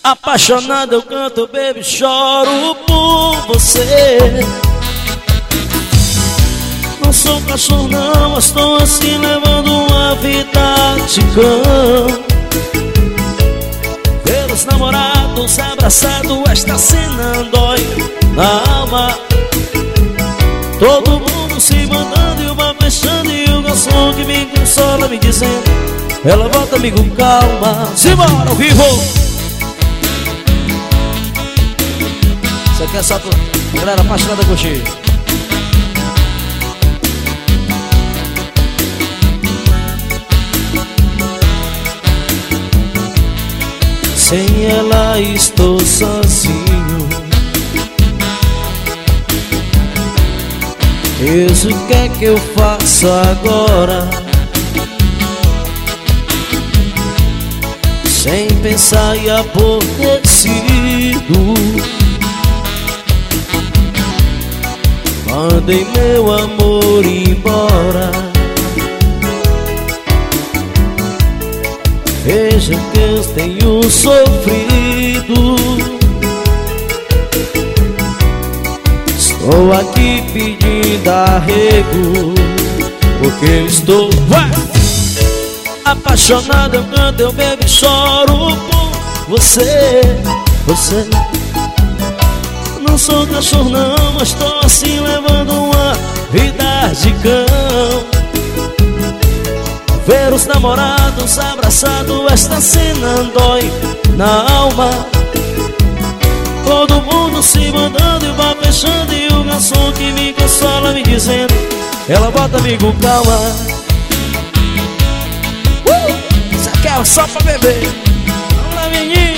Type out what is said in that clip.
Apaixonado eu canto, baby, choro por você. Não sou cachorro não, mas tô assim levando uma vida de cão. Ver os namorados abraçados, esta cena dói na alma. Todo mundo se mandando e uma fechando e o garçom que me consola me dizendo: ela volta, amigo, calma. Simbora, ao vivo! Isso aqui é só pra galera apaixonada com você. Sem ela estou sozinho. Isso o que é que eu faço agora? Sem pensar e aborrecido, mandei meu amor embora. Veja que eu tenho sofrido. Estou aqui pedindo arrego, porque eu estou apaixonado, eu canto, eu bebo e choro por você. Você. Não sou cachorro não, mas tô assim levando uma vida de cão. Ver os namorados abraçados, esta cena dói na alma. Todo mundo se mandando e o bar fechando e o garçom que me consola me dizendo: ela bota, amigo, calma. Isso aqui é só pra beber. Vamos lá, menino.